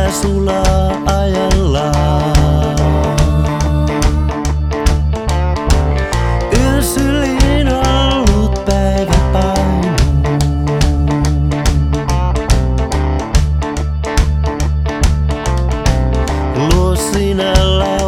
ja sulaa ajallaan. Yön syliin ollut päivä painuu. Luo sinä